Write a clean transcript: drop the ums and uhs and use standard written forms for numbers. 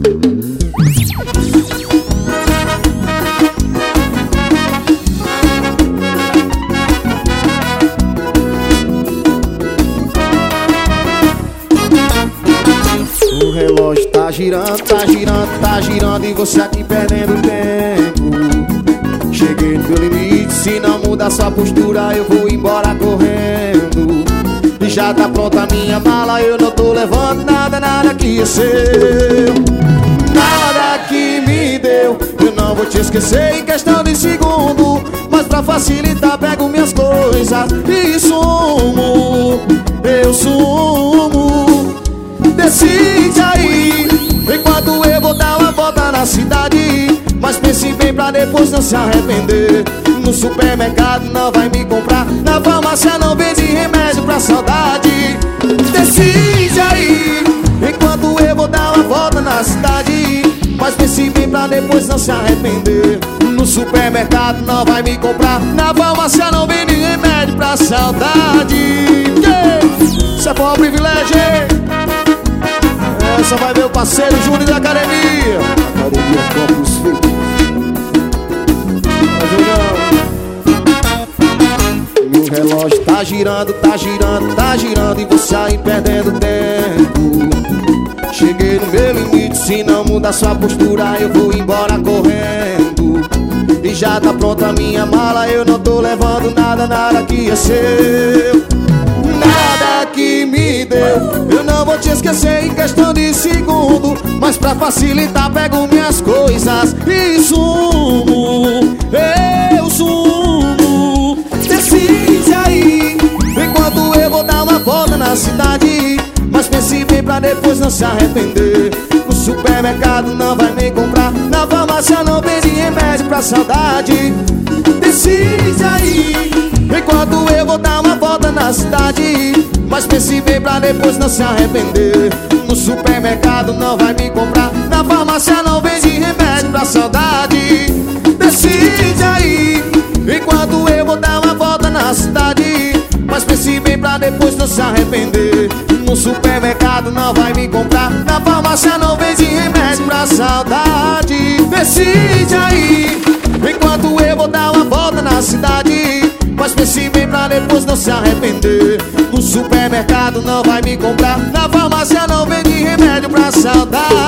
O relógio tá girando, tá girando, tá girando e você aqui perdendo tempo. Cheguei no meu limite, se não mudar sua postura eu vou embora correndo. E já tá pronta a minha mala, eu não tô levando nada, nada que é seu. Nada que me deu, eu não vou te esquecer em questão de segundo. Mas pra facilitar pego minhas coisas e sumo. Eu sumo. Decide aí, enquanto eu vou dar uma volta na cidade. Mas pense bem pra depois não se arrepender. No supermercado não vai me comprar, na farmácia não vende remédio pra saudade. Decide aí, enquanto eu vou dar uma volta na cidade. Mas pense bem pra depois não se arrepender. No supermercado não vai me comprar, na farmácia não vende remédio pra saudade. Isso é bom privilégio, hein? Essa vai meu parceiro Júnior da academia. Academia Campos Filho. Meu relógio tá girando, tá girando, tá girando e você aí perdendo tempo. Cheguei no meu limite, se não mudar sua postura eu vou embora correndo. E já tá pronta a minha mala, eu não tô levando nada, nada que é seu. Nada que me deu, eu não vou te esquecer em questão de segundo. Mas pra facilitar pego minhas coisas e sumo. Eu sumo. Decide aí, enquanto eu vou dar uma volta na cidade. Mas pense bem pra depois não se arrepender. No supermercado não vai me comprar, na farmácia não vende remédio pra saudade. Decide aí, enquanto eu vou dar uma volta na cidade. Mas pense bem pra depois não se arrepender. No supermercado não vai me comprar, na farmácia não vende remédio pra saudade. Decide aí, enquanto eu vou dar uma volta na cidade. Mas pense bem pra depois não se arrepender. No supermercado não vai me comprar, na farmácia não vende remédio pra saudade. Decide aí, enquanto eu vou dar uma volta na cidade. Mas pense bem pra depois não se arrepender. No supermercado não vai me comprar, na farmácia não vende remédio pra saudade.